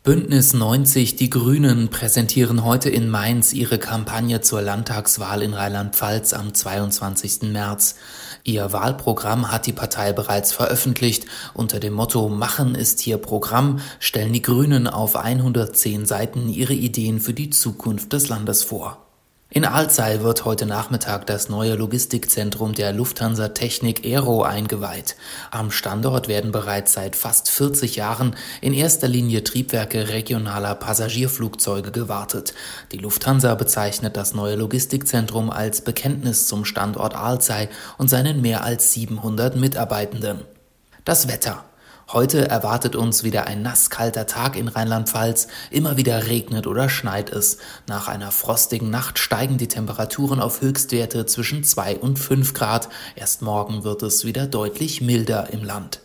Bündnis 90 Die Grünen präsentieren heute in Mainz ihre Kampagne zur Landtagswahl in Rheinland-Pfalz am 22. März. Ihr Wahlprogramm hat die Partei bereits veröffentlicht. Unter dem Motto „Machen ist hier Programm" stellen die Grünen auf 110 Seiten ihre Ideen für die Zukunft des Landes vor. In Alzey wird heute Nachmittag das neue Logistikzentrum der Lufthansa Technik Aero eingeweiht. Am Standort werden bereits seit fast 40 Jahren in erster Linie Triebwerke regionaler Passagierflugzeuge gewartet. Die Lufthansa bezeichnet das neue Logistikzentrum als Bekenntnis zum Standort Alzey und seinen mehr als 700 Mitarbeitenden. Das Wetter. Heute erwartet uns wieder ein nasskalter Tag in Rheinland-Pfalz. Immer wieder regnet oder schneit es. Nach einer frostigen Nacht steigen die Temperaturen auf Höchstwerte zwischen 2 und 5 Grad. Erst morgen wird es wieder deutlich milder im Land.